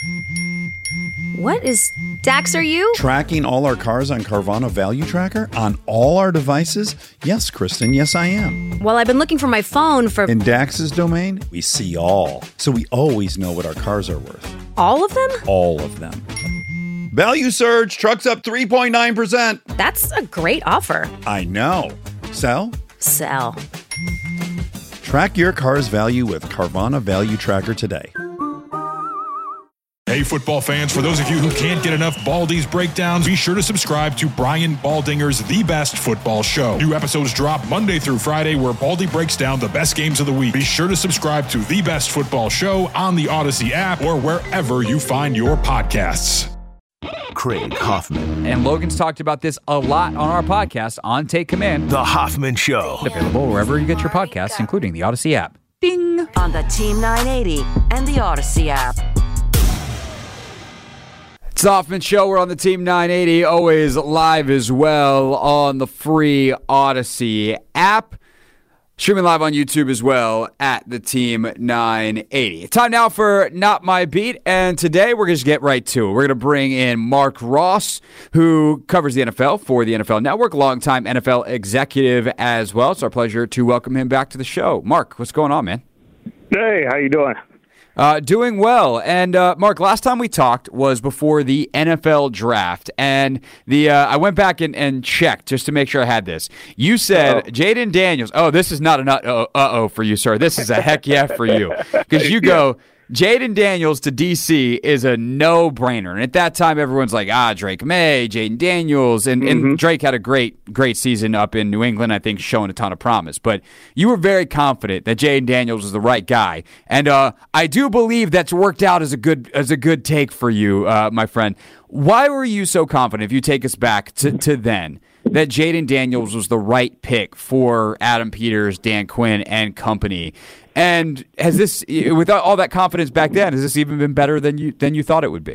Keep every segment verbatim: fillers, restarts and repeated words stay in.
What is... Dax, are you? Tracking all our cars on Carvana Value Tracker on all our devices? Yes, Kristen, yes I am. Well, I've been looking for my phone for... In Dax's domain, we see all. So we always know what our cars are worth. All of them? All of them. Value surge, trucks up three point nine percent. That's a great offer. I know. Sell? Sell. Track your car's value with Carvana Value Tracker today. Hey, football fans, for those of you who can't get enough Baldy's breakdowns, be sure to subscribe to Brian Baldinger's The Best Football Show. New episodes drop Monday through Friday where Baldy breaks down the best games of the week. Be sure to subscribe to The Best Football Show on the Odyssey app or wherever you find your podcasts. Craig Hoffman. And Logan's talked about this a lot on our podcast on Take Command. The Hoffman Show. Available wherever you get your podcasts, including the Odyssey app. Ding! On the Team nine eighty and the Odyssey app. It's the Hoffman Show. We're on the Team nine eighty, always live as well on the free Odyssey app. Streaming live on YouTube as well at the Team nine eighty. Time now for Not My Beat, and today we're going to get right to it. We're going to bring in Mark Ross, who covers the N F L for the N F L Network, longtime N F L executive as well. It's our pleasure to welcome him back to the show. Mark, what's going on, man? Hey, how you doing? Uh, doing well. And uh, Mark, last time we talked was before the N F L draft, and the uh, I went back and, and checked just to make sure I had this. You said Uh-oh. Jaden Daniels. Oh, this is not an uh oh for you, sir. This is a heck yeah for you, because you go Jaden Daniels to D C is a no-brainer. And at that time, everyone's like, ah, Drake May, Jaden Daniels. And, mm-hmm. and Drake had a great, great season up in New England, I think, showing a ton of promise. But you were very confident that Jaden Daniels was the right guy. And uh, I do believe that's worked out as a good as a good take for you, uh, my friend. Why were you so confident, if you take us back to, to then, that Jaden Daniels was the right pick for Adam Peters, Dan Quinn, and company? And has this, with all that confidence back then, has this even been better than you than you thought it would be?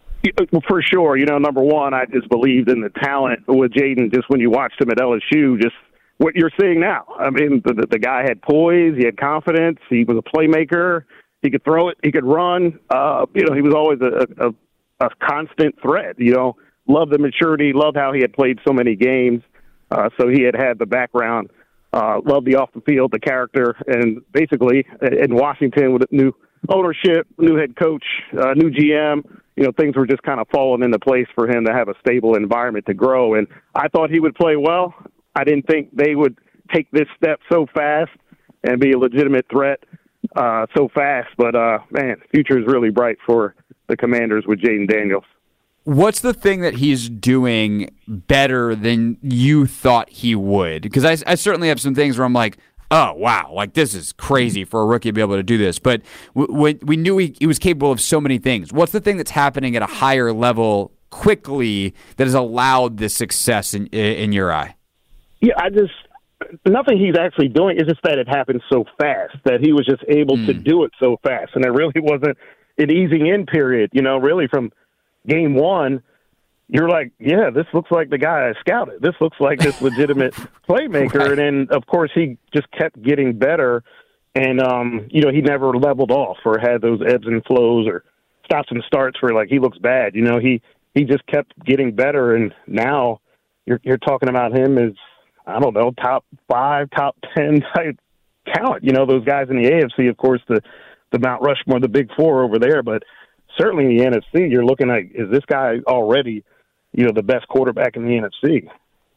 For sure. You know, number one, I just believed in the talent with Jaden just when you watched him at L S U, just what you're seeing now. I mean, the, the guy had poise, he had confidence, he was a playmaker, he could throw it, he could run. Uh, you know, he was always a, a, a constant threat, you know. Loved the maturity, loved how he had played so many games. Uh, so he had had the background. Uh, loved the off the field, the character, and basically in Washington with new ownership, new head coach, uh, new G M, you know, things were just kind of falling into place for him to have a stable environment to grow. And I thought he would play well. I didn't think they would take this step so fast and be a legitimate threat uh, so fast. But, uh, man, the future is really bright for the Commanders with Jaden Daniels. What's the thing that he's doing better than you thought he would? Because I, I certainly have some things where I'm like, oh, wow, like this is crazy for a rookie to be able to do this. But w- w- we knew he, he was capable of so many things. What's the thing that's happening at a higher level quickly that has allowed this success in, in your eye? Yeah, I just – nothing he's actually doing. It's just that it happened so fast, that he was just able mm. to do it so fast. And it really wasn't an easing in period, you know, really from – game one, you're like, yeah, this looks like the guy I scouted. This looks like this legitimate playmaker. Right. And then, of course, he just kept getting better. And, um, you know, he never leveled off or had those ebbs and flows or stops and starts where, like, he looks bad. You know, he, he just kept getting better. And now you're, you're talking about him as, I don't know, top five, top ten type talent. You know, those guys in the A F C, of course, the, the Mount Rushmore, the big four over there. But certainly in the N F C, you're looking at, is this guy already, you know, the best quarterback in the N F C?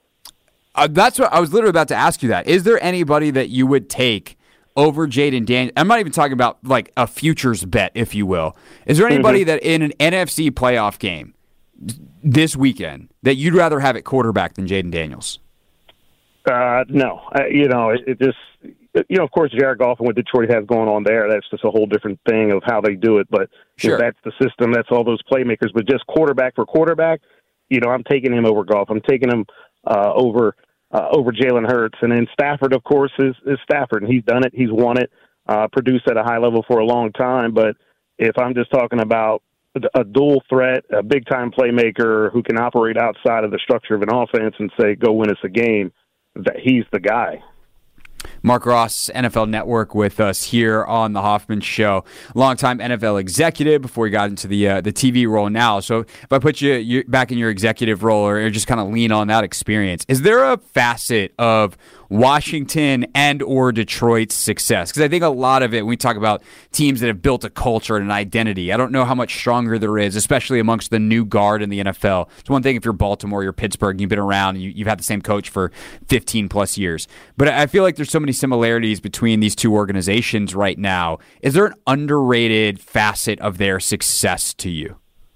Uh, that's what I was literally about to ask you that. Is there anybody that you would take over Jaden Daniels? I'm not even talking about like a futures bet, if you will. Is there anybody mm-hmm. that in an N F C playoff game this weekend that you'd rather have at quarterback than Jaden Daniels? Uh, no. Uh, you know, it, it just, you know, of course, Jared Goff and what Detroit has going on there, that's just a whole different thing of how they do it. But sure. you know, that's the system. That's all those playmakers. But just quarterback for quarterback, you know, I'm taking him over Goff. I'm taking him uh, over uh, over Jalen Hurts. And then Stafford, of course, is, is Stafford. And he's done it. He's won it, uh, produced at a high level for a long time. But if I'm just talking about a dual threat, a big-time playmaker who can operate outside of the structure of an offense and say, go win us a game, that he's the guy. Mark Ross, N F L Network, with us here on the Hoffman Show. Longtime N F L executive before he got into the uh, the T V role now. So if I put you, you back in your executive role, or just kind of lean on that experience, is there a facet of Washington and or Detroit's success? Because I think a lot of it, when we talk about teams that have built a culture and an identity, I don't know how much stronger there is, especially amongst the new guard in the N F L. It's one thing if you're Baltimore, you're Pittsburgh, you've been around, and you, you've had the same coach for fifteen plus years. But I feel like there's so many similarities between these two organizations right now. Is there an underrated facet of their success to you?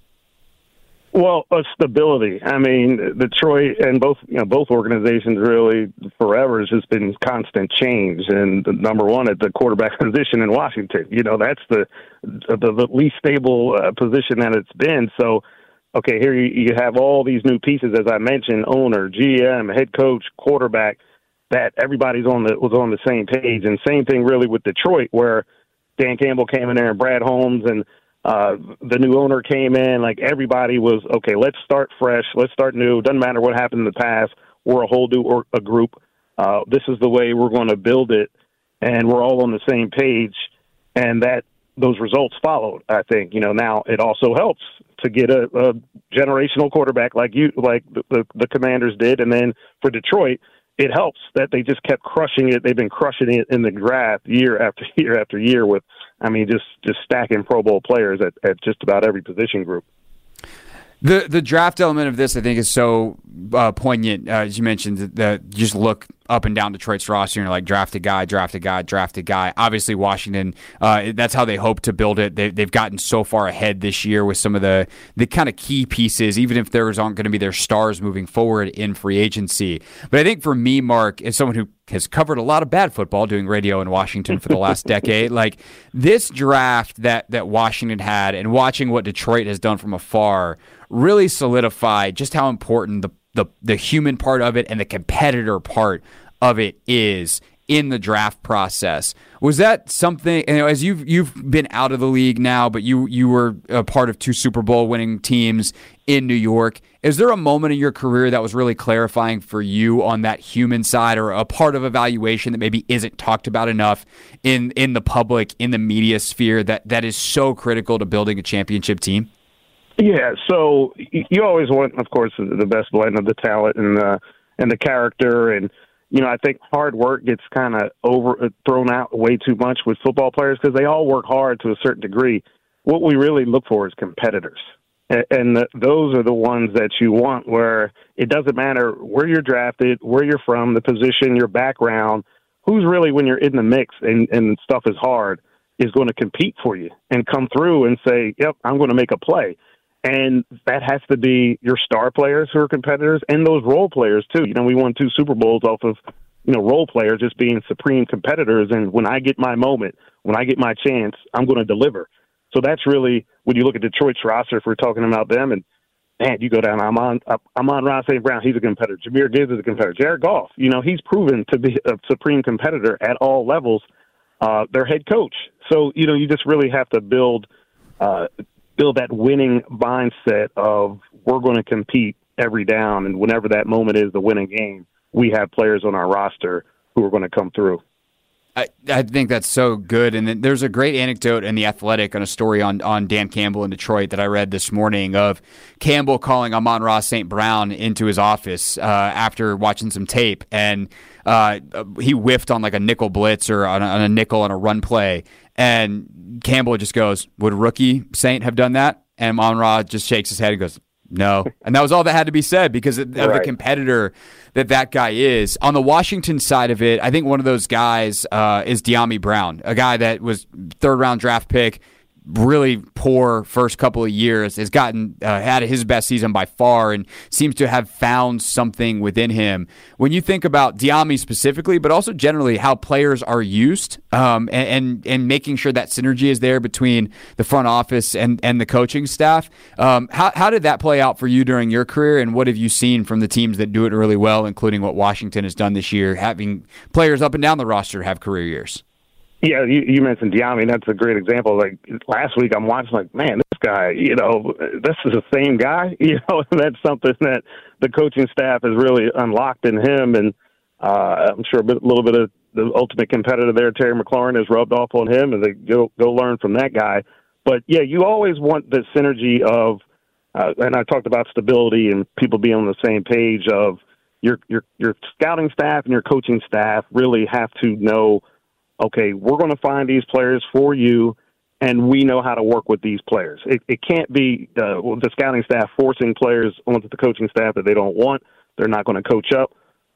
Well, uh, stability. I mean, Detroit and both you know both organizations really forever has just been constant change. And the number one at the quarterback position in Washington, you know, that's the the, the least stable uh, position that it's been. So, okay, here you, you have all these new pieces, as I mentioned: owner, G M, head coach, quarterback. That everybody's on the was on the same page. And same thing really with Detroit, where Dan Campbell came in there and Brad Holmes and Uh, the new owner came in, like everybody was, okay, let's start fresh. Let's start new. Doesn't matter what happened in the past. We're a whole new or, a group. Uh, this is the way we're going to build it. And we're all on the same page. And that those results followed, I think. You know, now it also helps to get a, a generational quarterback like you, like the, the, the Commanders did. And then for Detroit, it helps that they just kept crushing it. They've been crushing it in the draft year after year after year with, I mean, just, just stacking Pro Bowl players at, at just about every position group. The the draft element of this, I think, is so uh, poignant. Uh, as you mentioned, that, that you just look up and down Detroit's roster, and you're like, draft a guy, draft a guy, draft a guy. Obviously, Washington, uh, that's how they hope to build it. They, they've gotten so far ahead this year with some of the, the kind of key pieces, even if theirs aren't going to be their stars moving forward in free agency. But I think for me, Mark, as someone who has covered a lot of bad football doing radio in Washington for the last decade, like this draft that, that Washington had and watching what Detroit has done from afar really solidified just how important the the the human part of it and the competitor part of it is in the draft process. Was that something, you know, as you've you've been out of the league now, but you you were a part of two Super Bowl winning teams in New York, is there a moment in your career that was really clarifying for you on that human side, or a part of evaluation that maybe isn't talked about enough in in the public, in the media sphere, that that is so critical to building a championship team? Yeah, so you always want, of course, the best blend of the talent and the and the character, and you know, I think hard work gets kind of over thrown out way too much with football players because they all work hard to a certain degree. What we really look for is competitors, and, and the, those are the ones that you want, where it doesn't matter where you're drafted, where you're from, the position, your background. Who's really, when you're in the mix and, and stuff is hard, is going to compete for you and come through and say, "Yep, I'm going to make a play." And that has to be your star players who are competitors and those role players, too. You know, we won two Super Bowls off of, you know, role players just being supreme competitors. And when I get my moment, when I get my chance, I'm going to deliver. So that's really, when you look at Detroit's roster, if we're talking about them, and, man, you go down, I'm on I'm on Ron Saint Brown, he's a competitor. Jahmyr Gibbs is a competitor. Jared Goff, you know, he's proven to be a supreme competitor at all levels. Uh, their head coach. So, you know, you just really have to build uh, – build that winning mindset of we're going to compete every down, and whenever that moment is the winning game, we have players on our roster who are going to come through. I, I think that's so good. And then there's a great anecdote in The Athletic on a story on, on Dan Campbell in Detroit that I read this morning of Campbell calling Amon-Ra Saint Brown into his office uh, after watching some tape, and uh, he whiffed on like a nickel blitz or on a, on a nickel on a run play. And Campbell just goes, "Would rookie Saint have done that?" And Amon-Ra just shakes his head and goes, "No." And that was all that had to be said because of right. the competitor that that guy is. On the Washington side of it, I think one of those guys uh, is Dyami Brown, a guy that was third-round draft pick, really poor first couple of years, has gotten uh, had his best season by far and seems to have found something within him. When you think about Dyami specifically, but also generally how players are used um, and, and and making sure that synergy is there between the front office and, and the coaching staff, um, how, how did that play out for you during your career, and what have you seen from the teams that do it really well, including what Washington has done this year, having players up and down the roster have career years? Yeah, you, you mentioned Dyami. That's a great example. Like last week, I'm watching, like, man, this guy, you know, this is the same guy. You know, that's something that the coaching staff has really unlocked in him, and uh, I'm sure a bit, little bit of the ultimate competitor there, Terry McLaurin, has rubbed off on him, and they go go learn from that guy. But yeah, you always want the synergy of, uh, and I talked about stability and people being on the same page of your your your scouting staff and your coaching staff really have to know, okay, we're going to find these players for you, and we know how to work with these players. It, it can't be uh, the scouting staff forcing players onto the coaching staff that they don't want. They're not going to coach up,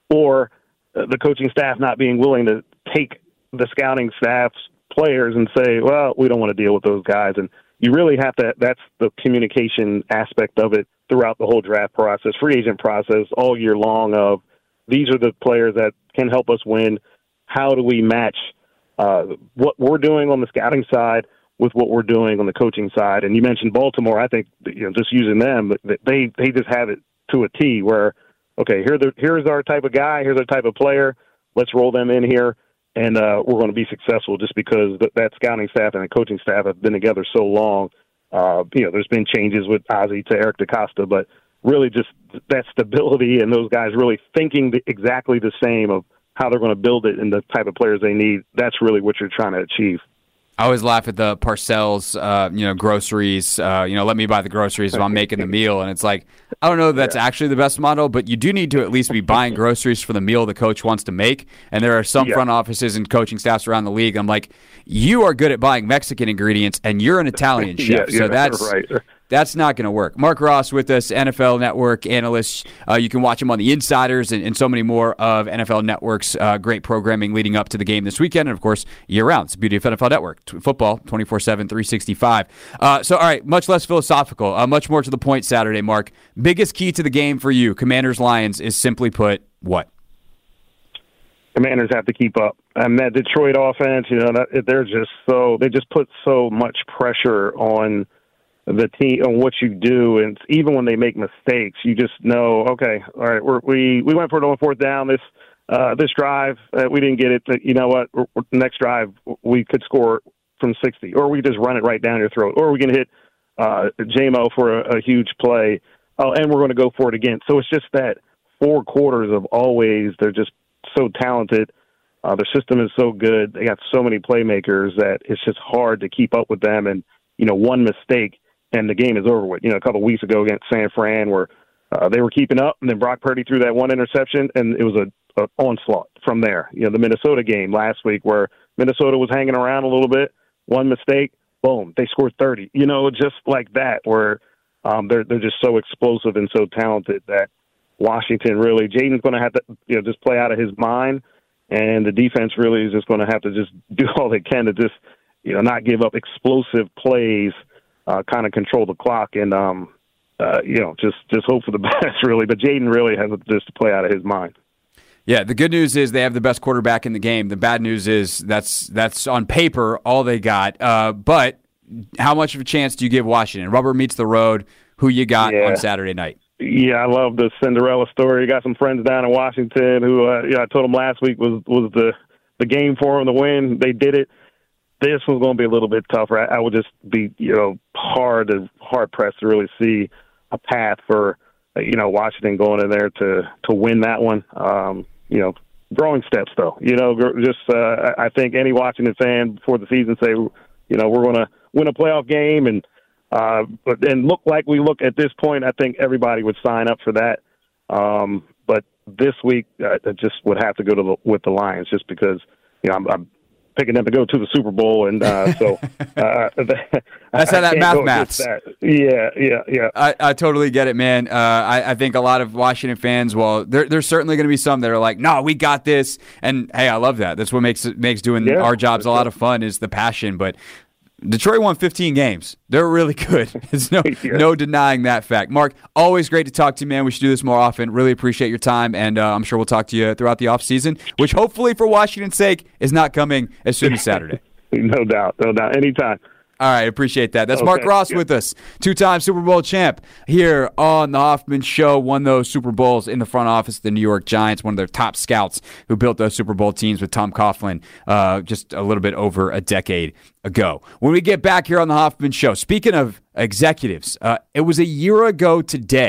or uh, the coaching staff not being willing to take the scouting staff's players and say, well, we don't want to deal with those guys. And you really have to, that's the communication aspect of it throughout the whole draft process, free agent process, all year long of these are the players that can help us win. How do we match uh, what we're doing on the scouting side with what we're doing on the coaching side? And you mentioned Baltimore. I think, you know, just using them, they, they just have it to a T where, okay, here the, here's our type of guy, here's our type of player, let's roll them in here. And uh, we're going to be successful just because th- that scouting staff and the coaching staff have been together so long. Uh, you know, there's been changes with Ozzie to Eric DeCosta, but really just that stability and those guys really thinking the, exactly the same of how they're going to build it and the type of players they need. That's really what you're trying to achieve. I always laugh at the Parcells, uh, you know, groceries, uh, you know, let me buy the groceries if I'm making the meal. And it's like, I don't know if that's yeah. actually the best model, but you do need to at least be buying groceries for the meal the coach wants to make. And there are some yeah. front offices and coaching staffs around the league. I'm like, you are good at buying Mexican ingredients and you're an Italian chef. yeah, so that's right. That's not going to work. Mark Ross with us, N F L Network analyst. Uh, you can watch him on The Insiders and, and so many more of N F L Network's uh, great programming leading up to the game this weekend. And, of course, year-round. It's the beauty of N F L Network. T- football, twenty-four seven, three sixty-five. Uh, so, all right, much less philosophical, uh, much more to the point Saturday, Mark. Biggest key to the game for you, Commanders-Lions, is simply put, what? Commanders have to keep up. And that Detroit offense, you know, that, they're just so – they just put so much pressure on – the team on what you do, and even when they make mistakes, you just know, okay, all right, we're, we we went for it on fourth down. This uh, this drive, uh, we didn't get it. But you know what? We're, we're, next drive, we could score from sixty, or we just run it right down your throat, or we can hit uh, J-Mo for a, a huge play, oh, and we're going to go for it again. So it's just that four quarters of always. They're just so talented. Uh, their system is so good. They got so many playmakers that it's just hard to keep up with them. And you know, one mistake and the game is over with. You know, a couple of weeks ago against San Fran where uh, they were keeping up, and then Brock Purdy threw that one interception, and it was a, a onslaught from there. You know, the Minnesota game last week where Minnesota was hanging around a little bit, one mistake, boom, they scored thirty. You know, just like that where um, they're they're just so explosive and so talented that Washington really, Jaden's going to have to, you know, just play out of his mind, and the defense really is just going to have to just do all they can to just, you know, not give up explosive plays. Uh, kind of control the clock and, um, uh, you know, just, just hope for the best, really. But Jaden really has this to play out of his mind. Yeah, the good news is they have the best quarterback in the game. The bad news is that's that's on paper all they got. Uh, but how much of a chance do you give Washington? Rubber meets the road. Who you got yeah. on Saturday night? Yeah, I love the Cinderella story. You got some friends down in Washington who, uh, yeah, I told them last week was was the the game for them to win. They did it. This one's going to be a little bit tougher. I, I would just be, you know, hard to hard pressed to really see a path for, you know, Washington going in there to to win that one. Um, you know, growing steps though. You know, just uh, I think any Washington fan before the season say, you know, we're going to win a playoff game and uh, but and look like we look at this point. I think everybody would sign up for that. Um, but this week, uh, I just would have to go to the, with the Lions just because, you know, I'm. I'm picking them to go to the Super Bowl, and uh, so uh, that's how that math maths. That. Yeah, yeah, yeah. I, I totally get it, man. Uh, I, I think a lot of Washington fans, well, there, there's certainly going to be some that are like, "No, we got this," and hey, I love that. That's what makes makes doing yeah, our jobs a lot of fun is the passion. But Detroit won fifteen games. They're really good. There's no yeah. no denying that fact. Mark, always great to talk to you, man. We should do this more often. Really appreciate your time, and uh, I'm sure we'll talk to you throughout the offseason, which hopefully for Washington's sake is not coming as soon as Saturday. No doubt. No doubt. Anytime. All right, appreciate that. That's okay. Mark Ross yeah. with us, two-time Super Bowl champ here on the Hoffman Show. Won those Super Bowls in the front office of the New York Giants, one of their top scouts who built those Super Bowl teams with Tom Coughlin uh, just a little bit over a decade ago. When we get back here on the Hoffman Show, speaking of executives, uh, it was a year ago today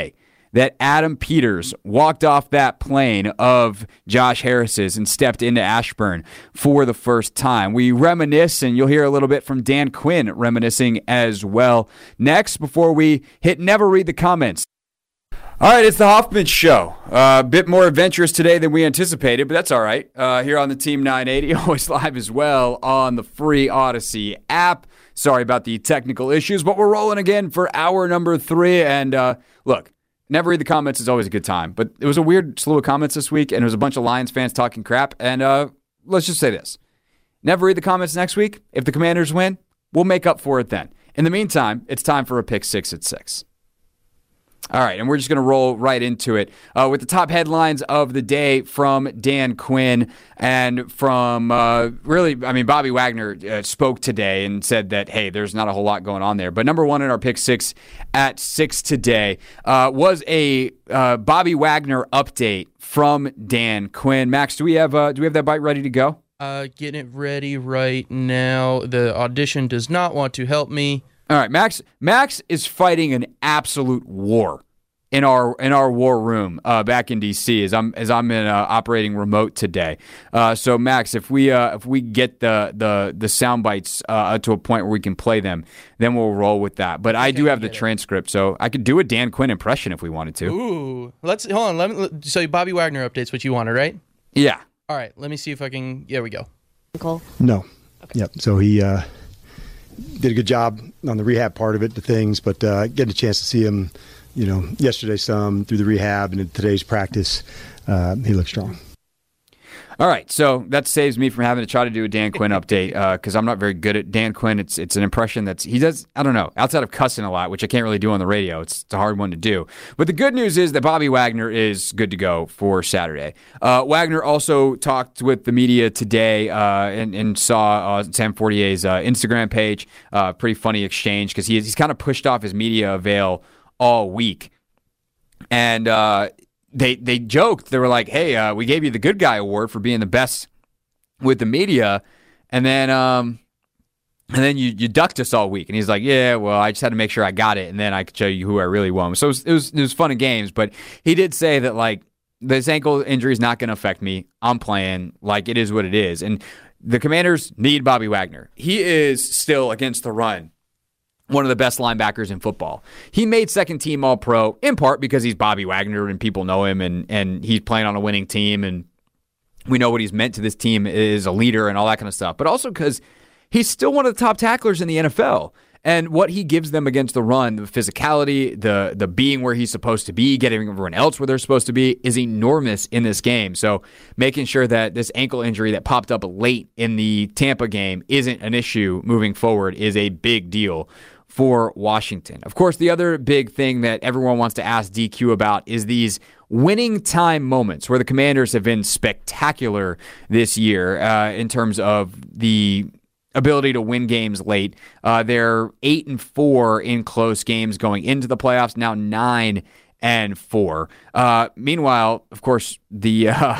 that Adam Peters walked off that plane of Josh Harris's and stepped into Ashburn for the first time. We reminisce, and you'll hear a little bit from Dan Quinn reminiscing as well. Next, before we hit never read the comments. All right, it's the Hoffman Show. Uh, a bit more adventurous today than we anticipated, but that's all right. Uh, here on the Team nine eighty, always live as well on the free Odyssey app. Sorry about the technical issues, but we're rolling again for hour number three. And uh, look, never read the comments is always a good time, but it was a weird slew of comments this week, and it was a bunch of Lions fans talking crap. And uh, let's just say this. Never read the comments next week. If the Commanders win, we'll make up for it then. In the meantime, it's time for a pick six at six. All right, and we're just going to roll right into it uh, with the top headlines of the day from Dan Quinn and from uh, really, I mean, Bobby Wagner uh, spoke today and said that, hey, there's not a whole lot going on there. But number one in our pick six at six today uh, was a uh, Bobby Wagner update from Dan Quinn. Max, do we have uh, do we have that bite ready to go? Uh, getting it ready right now. The audition does not want to help me. All right, Max. Max is fighting an absolute war in our in our war room uh, back in D C as I'm as I'm in uh, operating remote today. Uh, so Max, if we uh, if we get the the the sound bites uh, to a point where we can play them, then we'll roll with that. But I, I do have the transcript, it. so I could do a Dan Quinn impression if we wanted to. Ooh, let's hold on. Let me. So Bobby Wagner updates what you wanted, right? Yeah. All right. Let me see if I can. There we go. Cole? No. Okay. Yep. So he. Uh, Did a good job on the rehab part of it, the things, but uh, getting a chance to see him, you know, yesterday some through the rehab and in today's practice, uh, he looks strong. All right, so that saves me from having to try to do a Dan Quinn update because uh, I'm not very good at Dan Quinn. It's it's an impression that's he does. I don't know, outside of cussing a lot, which I can't really do on the radio. It's, it's a hard one to do. But the good news is that Bobby Wagner is good to go for Saturday. Uh, Wagner also talked with the media today uh, and, and saw uh, Sam Fortier's uh, Instagram page. Uh, pretty funny exchange because he, he's kind of pushed off his media avail all week, and. Uh, They they joked. They were like, hey, uh, we gave you the good guy award for being the best with the media. And then um, and then you, you ducked us all week. And he's like, yeah, well, I just had to make sure I got it. And then I could show you who I really was. So it was, it was, it was fun and games. But he did say that, like, this ankle injury is not going to affect me. I'm playing. Like, it is what it is. And the Commanders need Bobby Wagner. He is still, against the run, one of the best linebackers in football. He made second team All-Pro in part because he's Bobby Wagner and people know him and, and he's playing on a winning team and we know what he's meant to this team as a leader and all that kind of stuff. But also because he's still one of the top tacklers in the N F L. And what he gives them against the run, the physicality, the the being where he's supposed to be, getting everyone else where they're supposed to be, is enormous in this game. So making sure that this ankle injury that popped up late in the Tampa game isn't an issue moving forward is a big deal for Washington. Of course, the other big thing that everyone wants to ask D Q about is these winning time moments where the Commanders have been spectacular this year uh, in terms of the ability to win games late. Uh, they're eight and four in close games going into the playoffs, now nine and four. Uh, meanwhile, of course, the uh,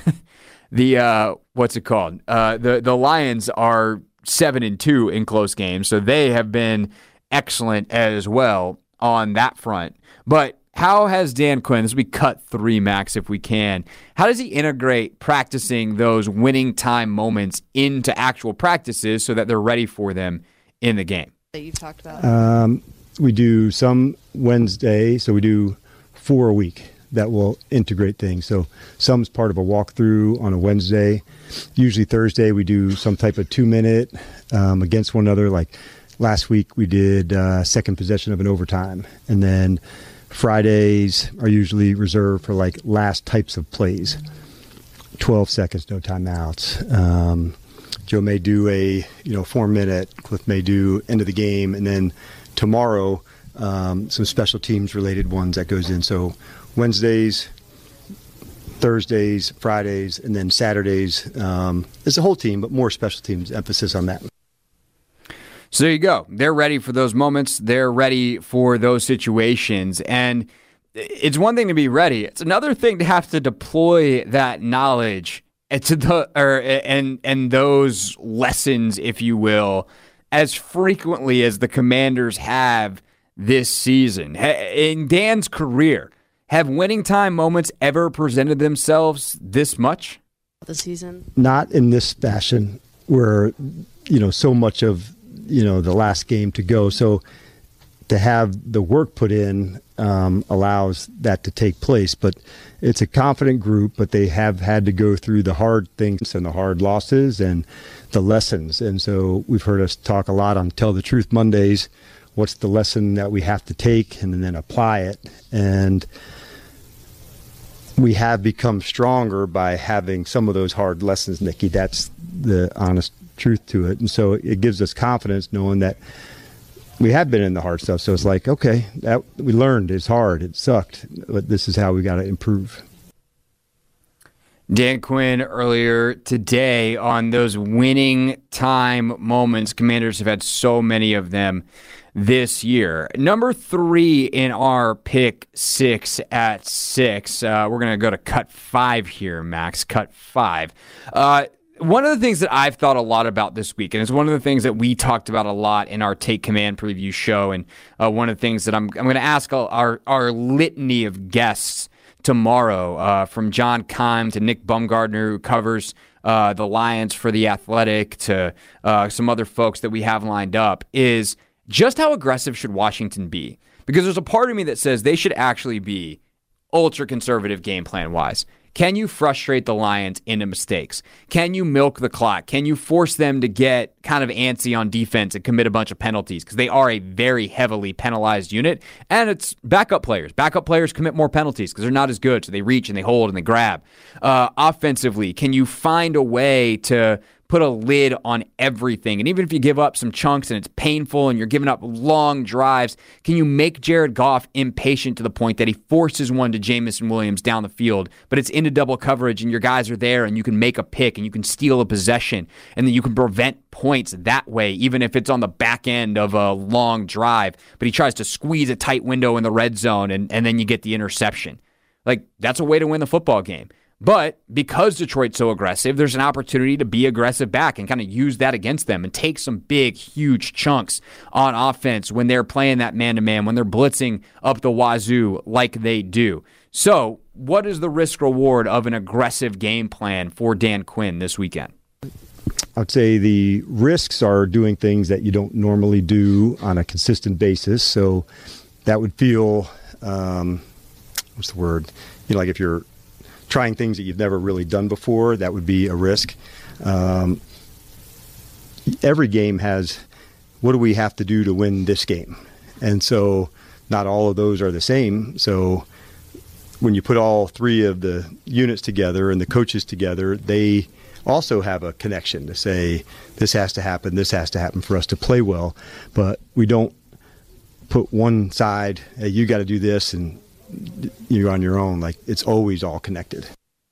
the uh, what's it called? Uh, the the Lions are seven and two in close games, so they have been excellent as well on that front. But how has Dan Quinn, this will be cut three, Max, if we can, how does he integrate practicing those winning time moments into actual practices so that they're ready for them in the game? That you've talked about? Um, we do some Wednesday, so we do four a week that will integrate things. So some's part of a walkthrough on a Wednesday. Usually Thursday we do some type of two-minute um, against one another, like last week we did uh, second possession of an overtime. And then Fridays are usually reserved for like last types of plays. twelve seconds, no timeouts. Um, Joe may do a, you know, four minute. Cliff may do end of the game. And then tomorrow, um, some special teams related ones that goes in. So Wednesdays, Thursdays, Fridays, and then Saturdays. Um, it's a whole team, but more special teams, emphasis on that. So there you go. They're ready for those moments. They're ready for those situations. And it's one thing to be ready. It's another thing to have to deploy that knowledge to the or and and those lessons, if you will, as frequently as the Commanders have this season. In Dan's career, Have winning time moments ever presented themselves this much? The season? Not in this fashion where, you know, so much of, you know, the last game to go. So to have the work put in um, allows that to take place. But it's a confident group, but they have had to go through the hard things and the hard losses and the lessons. And so we've heard us talk a lot on Tell the Truth Mondays. What's the lesson that we have to take and then apply it? And we have become stronger by having some of those hard lessons, Nikki. That's the honest truth to it. And so it gives us confidence knowing that we have been in the hard stuff. So it's like, okay, that we learned. It's hard. It sucked. But this is how we got to improve. Dan Quinn earlier today on those winning time moments. Commanders have had so many of them this year. Number three in our pick six at six. Uh, we're going to go to cut five here, Max. Cut five. Uh, one of the things that I've thought a lot about this week, and it's one of the things that we talked about a lot in our Take Command preview show, and uh, one of the things that I'm I'm going to ask our, our litany of guests tomorrow, uh, from John Keim to Nick Baumgardner, who covers uh, the Lions for The Athletic, to uh, some other folks that we have lined up, is just how aggressive should Washington be? Because there's a part of me that says they should actually be ultra-conservative game plan-wise. Can you frustrate the Lions into mistakes? Can you milk the clock? Can you force them to get kind of antsy on defense and commit a bunch of penalties? Because they are a very heavily penalized unit, and it's backup players. Backup players commit more penalties because they're not as good, so they reach and they hold and they grab. Uh, offensively, can you find a way to put a lid on everything? And even if you give up some chunks and it's painful and you're giving up long drives, can you make Jared Goff impatient to the point that he forces one to Jameson Williams down the field, but it's into double coverage and your guys are there and you can make a pick and you can steal a possession and then you can prevent points that way, even if it's on the back end of a long drive, but he tries to squeeze a tight window in the red zone and, and then you get the interception. Like, that's a way to win the football game. But because Detroit's so aggressive, there's an opportunity to be aggressive back and kind of use that against them and take some big, huge chunks on offense when they're playing that man-to-man, when they're blitzing up the wazoo like they do. So what is the risk-reward of an aggressive game plan for Dan Quinn this weekend? I'd say the risks are doing things that you don't normally do on a consistent basis. So that would feel, um, what's the word? You know, like if you're trying things that you've never really done before, that would be a risk. Um, every game has, what do we have to do to win this game? And so not all of those are the same. So when you put all three of the units together and the coaches together, they also have a connection to say, this has to happen, this has to happen for us to play well. But we don't put one side, hey, you got to do this, and you're on your own. Like, it's always all connected.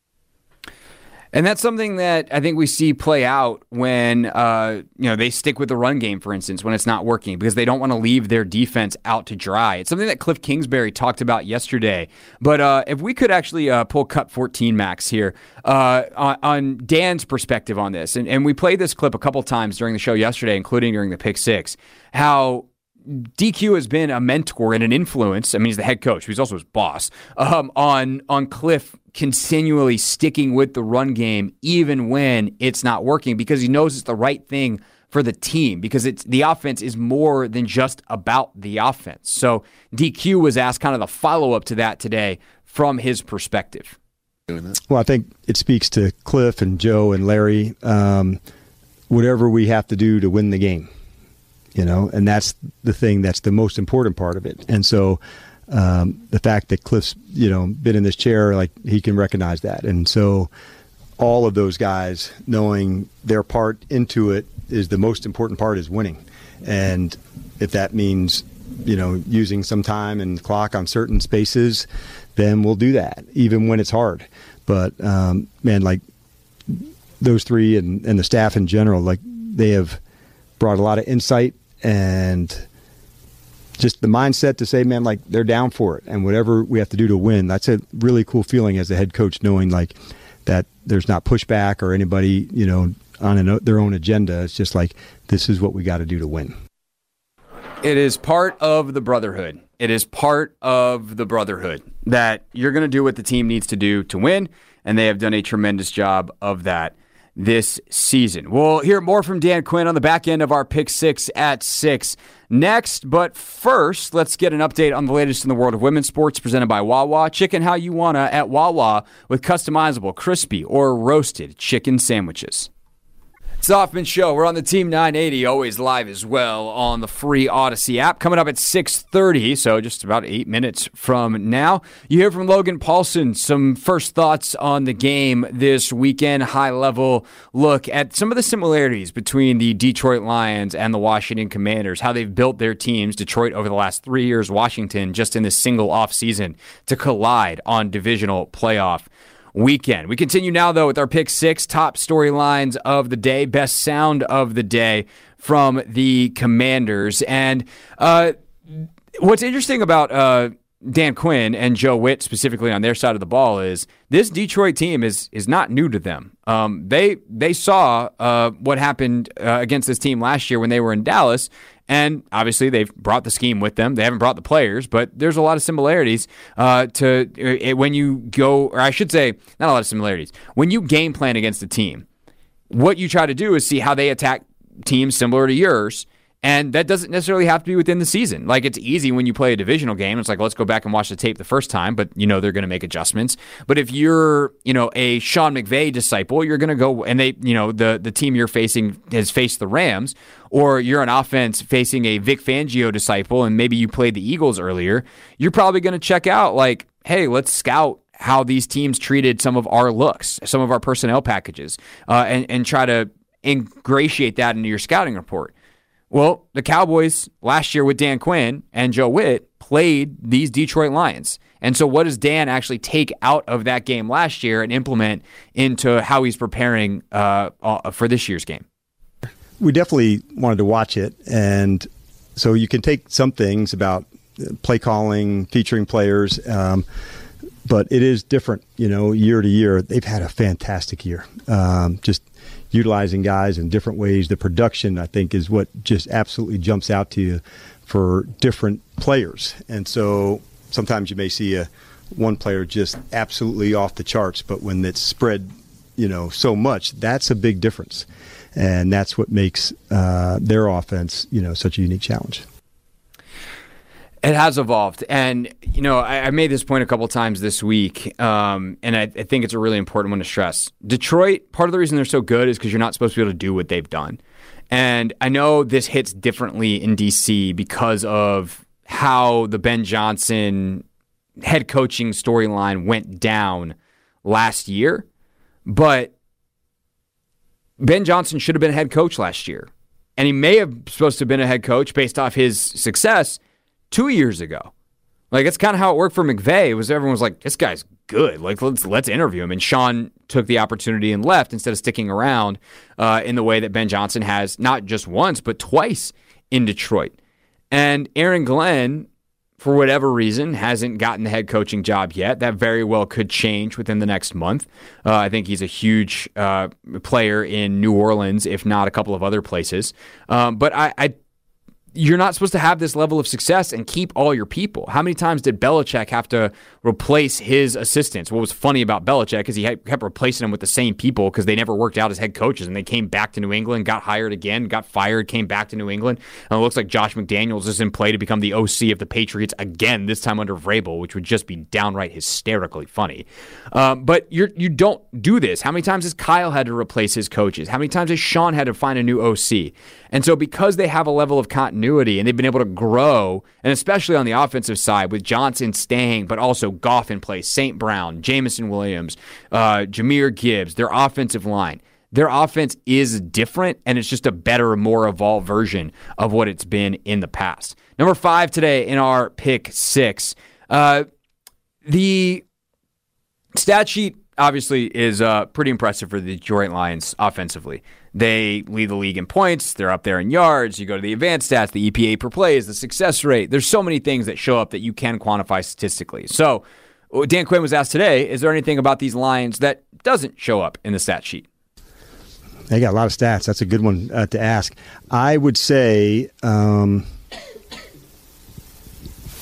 And that's something that I think we see play out when uh, you know they stick with the run game, for instance, when it's not working, because they don't want to leave their defense out to dry. It's something that Cliff Kingsbury talked about yesterday. But uh, if we could actually uh, pull cut fourteen, Max, here, uh, on, on Dan's perspective on this, and, and we played this clip a couple times during the show yesterday, including during the pick six, how D Q has been a mentor and an influence. I mean, he's the head coach. He's also his boss um, on on Cliff continually sticking with the run game, even when it's not working, because he knows it's the right thing for the team, because it's the offense is more than just about the offense. So D Q was asked kind of the follow-up to that today from his perspective. Well, I think it speaks to Cliff and Joe and Larry, um, whatever we have to do to win the game. You know, and that's the thing that's the most important part of it. And so um, the fact that Cliff's, you know, been in this chair, like, he can recognize that. And so all of those guys knowing their part into it is the most important part, is winning. And if that means, you know, using some time and clock on certain spaces, then we'll do that, even when it's hard. But, um, man, like, those three and, and the staff in general, like, they have brought a lot of insight and just the mindset to say, man, like, they're down for it, and whatever we have to do to win. That's a really cool feeling as a head coach, knowing like that there's not pushback or anybody, you know, on an, their own agenda. It's just like, this is what we got to do to win. It is part of the brotherhood. It is part of the brotherhood that you're going to do what the team needs to do to win, and they have done a tremendous job of that this season. We'll hear more from Dan Quinn on the back end of our Pick Six at six next. But first, let's get an update on the latest in the world of women's sports presented by Wawa. Chicken how you wanna at Wawa with customizable, crispy, or roasted chicken sandwiches. It's the Hoffman Show. We're on the Team nine eighty, always live as well on the free Odyssey app. Coming up at six thirty, so just about eight minutes from now. You hear from Logan Paulson, some first thoughts on the game this weekend, high-level look at some of the similarities between the Detroit Lions and the Washington Commanders, how they've built their teams, Detroit over the last three years, Washington just in this single offseason to collide on divisional playoff weekend. We continue now, though, with our Pick Six, top storylines of the day, best sound of the day from the Commanders. And uh, what's interesting about uh, Dan Quinn and Joe Witt specifically on their side of the ball is this Detroit team is is not new to them. Um, they they saw uh, what happened uh, against this team last year when they were in Dallas. And obviously, they've brought the scheme with them. They haven't brought the players, but there's a lot of similarities uh, to uh, when you go, or I should say, not a lot of similarities. When you game plan against a team, what you try to do is see how they attack teams similar to yours. And that doesn't necessarily have to be within the season. Like, it's easy when you play a divisional game. It's like, let's go back and watch the tape the first time, but you know they're going to make adjustments. But if you're, you know, a Sean McVay disciple, you're going to go, and they, you know, the, the team you're facing has faced the Rams, or you're an offense facing a Vic Fangio disciple, and maybe you played the Eagles earlier, you're probably going to check out, like, hey, let's scout how these teams treated some of our looks, some of our personnel packages, uh, and, and try to ingratiate that into your scouting report. Well, the Cowboys last year with Dan Quinn and Joe Witt played these Detroit Lions. And so what does Dan actually take out of that game last year and implement into how he's preparing uh, for this year's game? We definitely wanted to watch it. And so you can take some things about play calling, featuring players, um, but it is different, you know, year to year. They've had a fantastic year. Um, just utilizing guys in different ways. The production, I think, is what just absolutely jumps out to you for different players. And so sometimes you may see a one player just absolutely off the charts, but when it's spread, you know, so much, that's a big difference. And that's what makes uh, their offense, you know, such a unique challenge. It has evolved. And, you know, I, I made this point a couple times this week, um, and I, I think it's a really important one to stress. Detroit, part of the reason they're so good is because you're not supposed to be able to do what they've done. And I know this hits differently in D C because of how the Ben Johnson head coaching storyline went down last year. But Ben Johnson should have been a head coach last year. And he may have supposed to have been a head coach based off his success two years ago. Like, it's kind of how it worked for McVay. It was everyone was like, this guy's good. Like, let's let's interview him. And Sean took the opportunity and left instead of sticking around uh, in the way that Ben Johnson has not just once, but twice in Detroit. And Aaron Glenn, for whatever reason, hasn't gotten the head coaching job yet. That very well could change within the next month. Uh, I think he's a huge uh, player in New Orleans, if not a couple of other places. Um, but I, I You're not supposed to have this level of success and keep all your people. How many times did Belichick have to replace his assistants? What was funny about Belichick is he kept replacing them with the same people because they never worked out as head coaches, and they came back to New England, got hired again, got fired, came back to New England. And it looks like Josh McDaniels is in play to become the O C of the Patriots again, this time under Vrabel, which would just be downright hysterically funny. Um, but you're, you don't do this. How many times has Kyle had to replace his coaches? How many times has Sean had to find a new O C? And so because they have a level of continuity and they've been able to grow, and especially on the offensive side with Johnson staying, but also Goff in place, Saint Brown, Jameson Williams, uh, Jahmyr Gibbs, their offensive line, their offense is different, and it's just a better, more evolved version of what it's been in the past. Number five today in our pick six. Uh, the stat sheet obviously is uh, pretty impressive for the Detroit Lions offensively. They lead the league in points. They're up there in yards. You go to the advanced stats, the E P A per plays, the success rate. There's so many things that show up that you can quantify statistically. So Dan Quinn was asked today, is there anything about these Lions that doesn't show up in the stat sheet? They got a lot of stats. That's a good one uh, to ask. I would say um,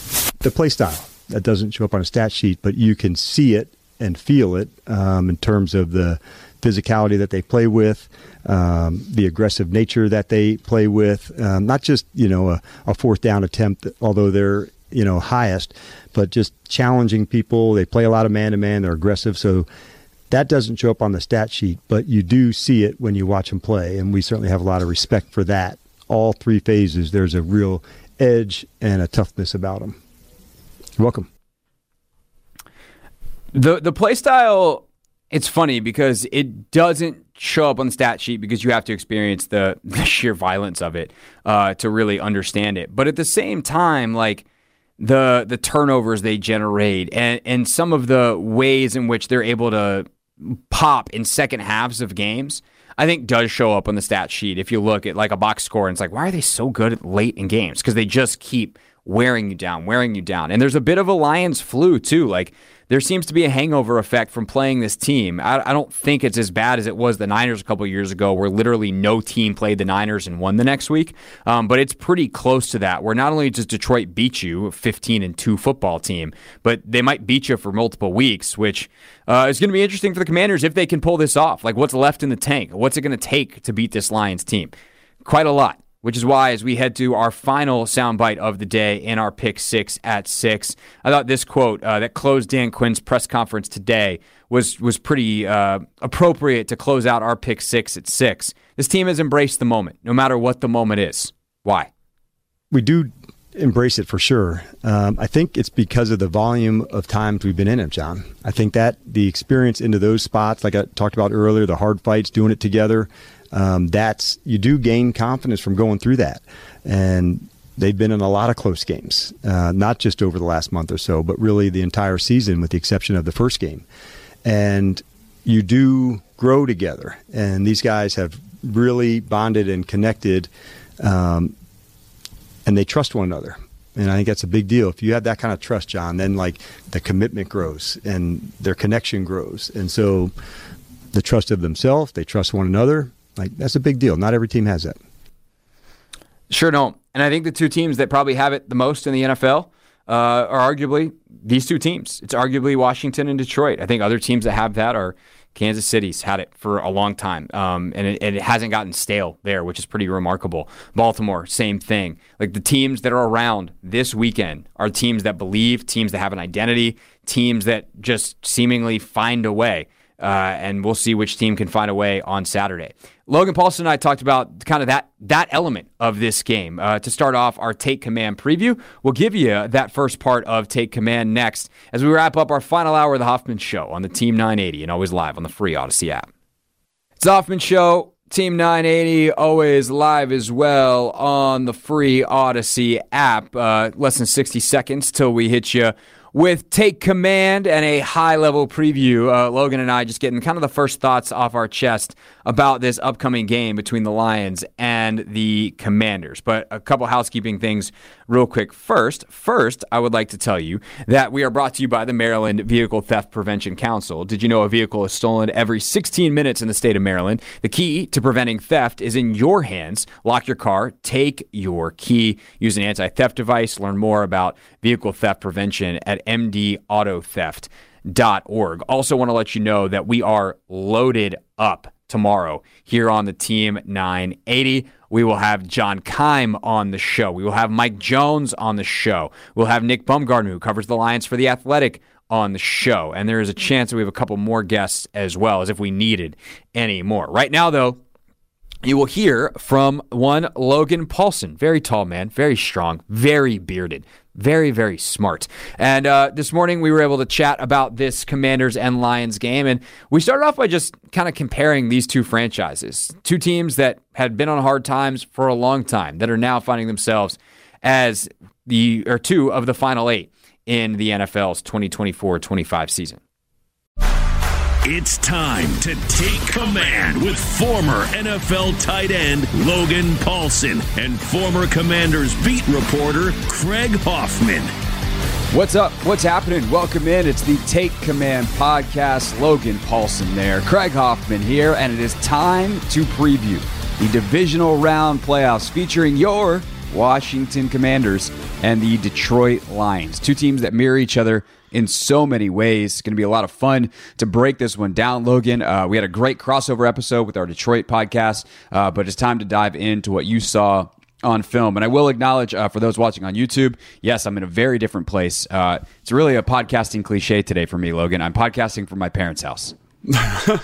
the play style. That doesn't show up on a stat sheet, but you can see it and feel it um, in terms of the physicality that they play with, um, the aggressive nature that they play with, um, not just, you know, a, a fourth down attempt, although they're, you know, highest, but just challenging people. They play a lot of man-to-man. They're aggressive. So that doesn't show up on the stat sheet, but you do see it when you watch them play, and we certainly have a lot of respect for that. All three phases, there's a real edge and a toughness about them. You're welcome. The the play style, it's funny because it doesn't show up on the stat sheet because you have to experience the, the sheer violence of it uh, to really understand it. But at the same time, like the the turnovers they generate and, and some of the ways in which they're able to pop in second halves of games, I think does show up on the stat sheet. If you look at like a box score and it's like, why are they so good late in games? Because they just keep wearing you down, wearing you down. And there's a bit of a Lions flu too. Like there seems to be a hangover effect from playing this team. I, I don't think it's as bad as it was the Niners a couple of years ago where literally no team played the Niners and won the next week. Um, but it's pretty close to that where not only does Detroit beat you, a fifteen and two football team, but they might beat you for multiple weeks, which uh, is going to be interesting for the Commanders if they can pull this off. Like what's left in the tank? What's it going to take to beat this Lions team? Quite a lot. Which is why, as we head to our final soundbite of the day in our pick six at six, I thought this quote uh, that closed Dan Quinn's press conference today was was pretty uh, appropriate to close out our pick six at six. This team has embraced the moment, no matter what the moment is. Why? We do embrace it for sure. Um, I think it's because of the volume of times we've been in it, John. I think that the experience into those spots, like I talked about earlier, the hard fights, doing it together. Um, that's you do gain confidence from going through that, and they've been in a lot of close games, uh, not just over the last month or so, but really the entire season, with the exception of the first game. And you do grow together, and these guys have really bonded and connected, um, and they trust one another. And I think that's a big deal. If you have that kind of trust, John, then like the commitment grows and their connection grows, and so the trust of themselves, they trust one another. Like, that's a big deal. Not every team has that. Sure don't. And I think the two teams that probably have it the most in the N F L uh, are arguably these two teams. It's arguably Washington and Detroit. I think other teams that have that are Kansas City's had it for a long time, um, and, it, and it hasn't gotten stale there, which is pretty remarkable. Baltimore, same thing. Like the teams that are around this weekend are teams that believe, teams that have an identity, teams that just seemingly find a way. Uh, and we'll see which team can find a way on Saturday. Logan Paulson and I talked about kind of that that element of this game. Uh, to start off our Take Command preview, we'll give you that first part of Take Command next as we wrap up our final hour of the Hoffman Show on the Team nine eighty and always live on the free Odyssey app. It's the Hoffman Show, Team nine eighty, always live as well on the free Odyssey app. Uh, less than sixty seconds till we hit you with Take Command and a high-level preview. Uh, Logan and I just getting kind of the first thoughts off our chest about this upcoming game between the Lions and the Commanders. But a couple housekeeping things real quick. First, first, I would like to tell you that we are brought to you by the Maryland Vehicle Theft Prevention Council. Did you know a vehicle is stolen every sixteen minutes in the state of Maryland? The key to preventing theft is in your hands. Lock your car, take your key, use an anti-theft device. Learn more about vehicle theft prevention at m d auto theft dot org. Also want to let you know that we are loaded up tomorrow here on the Team nine eighty. We will have John Keim on the show. We will have Mike Jones on the show. We'll have Nick Baumgartner, who covers the Lions for The Athletic, on the show. And there is a chance that we have a couple more guests as well, as if we needed any more. Right now, though, you will hear from one Logan Paulson. Very tall man, very strong, very bearded, very, very smart. And uh, this morning we were able to chat about this Commanders and Lions game. And we started off by just kind of comparing these two franchises. Two teams that had been on hard times for a long time that are now finding themselves as the or two of the final eight in the N F L's twenty twenty-four twenty-five season. It's time to take command with former N F L tight end Logan Paulson and former Commanders beat reporter Craig Hoffman. What's up? What's happening? Welcome in. It's the Take Command podcast. Logan Paulson there. Craig Hoffman here, and it is time to preview the divisional round playoffs featuring your Washington Commanders and the Detroit Lions. Two teams that mirror each other in so many ways. It's going to be a lot of fun to break this one down, Logan. Uh, we had a great crossover episode with our Detroit podcast, uh, but it's time to dive into what you saw on film. And I will acknowledge uh, for those watching on YouTube, yes, I'm in a very different place. Uh, it's really a podcasting cliche today for me, Logan. I'm podcasting from my parents' house. Yeah,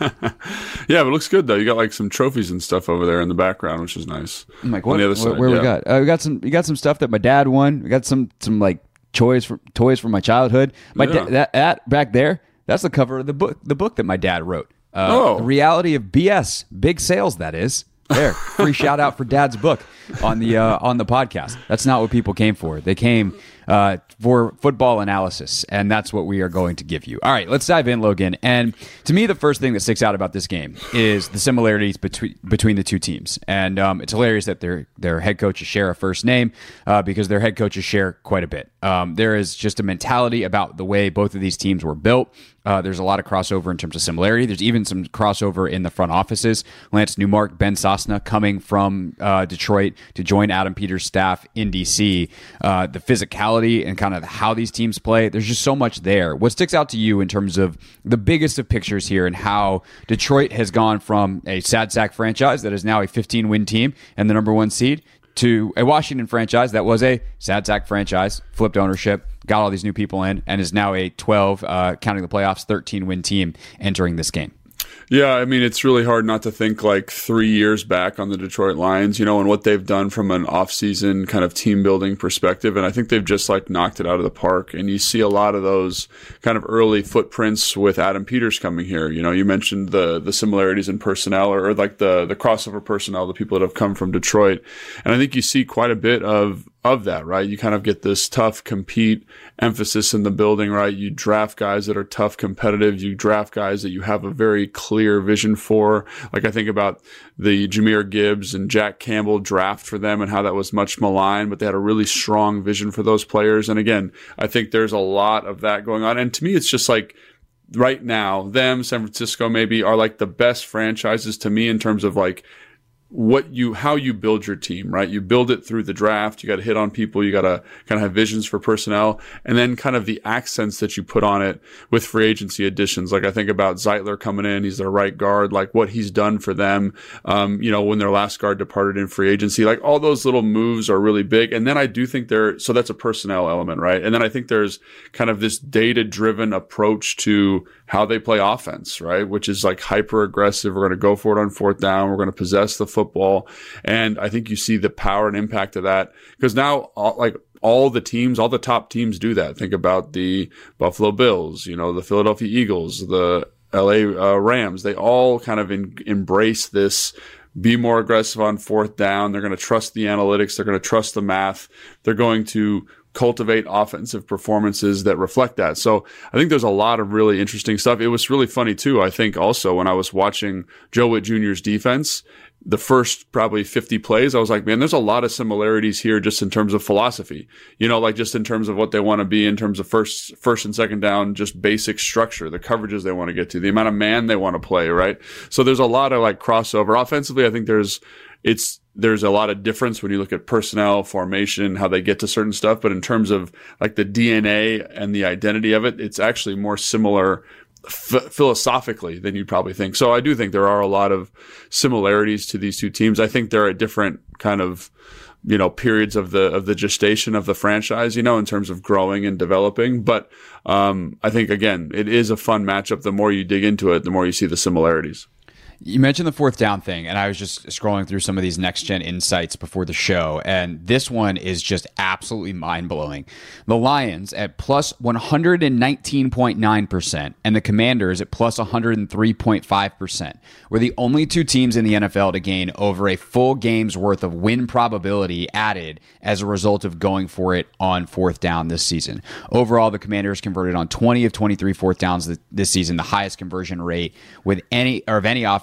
but it looks good though. You got like some trophies and stuff over there in the background, which is nice. I'm like, what? On the other Where, side, where yeah. we got? Uh, we got some. We got some stuff that my dad won. We got some some like toys from toys from my childhood. My Yeah. da- that that back there. That's the cover of the book. The book that my dad wrote. Uh, Oh. The Reality of B S. Big sales. That is. There, free shout out for Dad's book on the uh, on the podcast. That's not what people came for. They came uh, for football analysis, and that's what we are going to give you. All right, let's dive in, Logan. And to me, the first thing that sticks out about this game is the similarities between between the two teams. And um, it's hilarious that their their head coaches share a first name uh, because their head coaches share quite a bit. Um, there is just a mentality about the way both of these teams were built. Uh, there's a lot of crossover in terms of similarity. There's even some crossover in the front offices. Lance Newmark, Ben Sosna coming from uh, Detroit to join Adam Peters' staff in D C. Uh, the physicality and kind of how these teams play, there's just so much there. What sticks out to you in terms of the biggest of pictures here and how Detroit has gone from a sad sack franchise that is now a fifteen-win team and the number one seed to a Washington franchise that was a sad sack franchise, flipped ownership, got all these new people in, and is now a twelve, uh, counting the playoffs, thirteen-win team entering this game. Yeah, I mean, it's really hard not to think like three years back on the Detroit Lions, you know, and what they've done from an off-season kind of team building perspective. And I think they've just like knocked it out of the park. And you see a lot of those kind of early footprints with Adam Peters coming here. You know, you mentioned the the similarities in personnel or, or like the the crossover personnel, the people that have come from Detroit. And I think you see quite a bit of of that, right? You kind of get this tough compete emphasis in the building, right? You draft guys that are tough, competitive. You draft guys that you have a very clear vision for. Like I think about the Jahmyr Gibbs and Jack Campbell draft for them and how that was much maligned, but they had a really strong vision for those players. And again, I think there's a lot of that going on. And to me, it's just like, right now, them, San Francisco maybe are like the best franchises to me in terms of like, what you, how you build your team, right? You build it through the draft. You got to hit on people. You got to kind of have visions for personnel and then kind of the accents that you put on it with free agency additions. Like I think about Zeitler coming in. He's their right guard, like what he's done for them. Um, you know, when their last guard departed in free agency, like all those little moves are really big. And then I do think there, so that's a personnel element, right? And then I think there's kind of this data driven approach to how they play offense, right? Which is like hyper aggressive. We're going to go for it on fourth down. We're going to possess the football. And I think you see the power and impact of that because now all, like all the teams, all the top teams do that. Think about the Buffalo Bills, you know, the Philadelphia Eagles, the L A uh, Rams. They all kind of in, embrace this, be more aggressive on fourth down. They're going to trust the analytics. They're going to trust the math. They're going to cultivate offensive performances that reflect that. So I think there's a lot of really interesting stuff. It was really funny too. I think also when I was watching Joe Witt Junior's defense, the first probably fifty plays, I was like, man, there's a lot of similarities here just in terms of philosophy, you know, like just in terms of what they want to be in terms of first, first and second down, just basic structure, the coverages they want to get to, the amount of man they want to play, right? So there's a lot of like crossover. Offensively, I think there's, it's, there's a lot of difference when you look at personnel, formation, how they get to certain stuff. But in terms of like the D N A and the identity of it, it's actually more similar f- philosophically than you'd probably think. So I do think there are a lot of similarities to these two teams. I think they're at different kind of, you know, periods of the, of the gestation of the franchise, you know, in terms of growing and developing. But, um, I think again, it is a fun matchup. The more you dig into it, the more you see the similarities. You mentioned the fourth down thing, and I was just scrolling through some of these next-gen insights before the show, and this one is just absolutely mind-blowing. The Lions at plus one hundred nineteen point nine percent, and the Commanders at plus one hundred three point five percent were the only two teams in the N F L to gain over a full game's worth of win probability added as a result of going for it on fourth down this season. Overall, the Commanders converted on twenty of twenty-three fourth downs this season, the highest conversion rate with any or of any offense